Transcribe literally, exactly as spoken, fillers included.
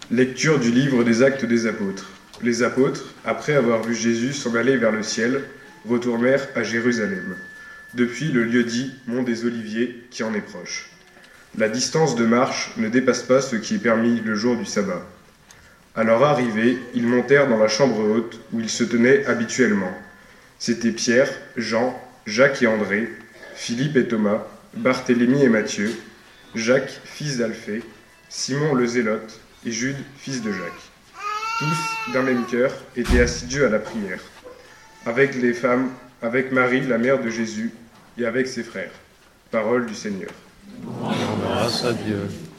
Lecture du livre des Actes des Apôtres. Les apôtres, après avoir vu Jésus s'en aller vers le ciel, retournèrent à Jérusalem, depuis le lieu-dit Mont des Oliviers qui en est proche. La distance de marche ne dépasse pas ce qui est permis le jour du sabbat. À leur arrivée, ils montèrent dans la chambre haute où ils se tenaient habituellement. C'étaient Pierre, Jean, Jacques et André, Philippe et Thomas, Barthélemy et Matthieu, Jacques, fils d'Alphée, Simon le Zélote et Jude, fils de Jacques. Tous, d'un même cœur, étaient assidus à la prière, avec les femmes, avec Marie, la mère de Jésus, et avec ses frères. Parole du Seigneur. Grâce à Dieu.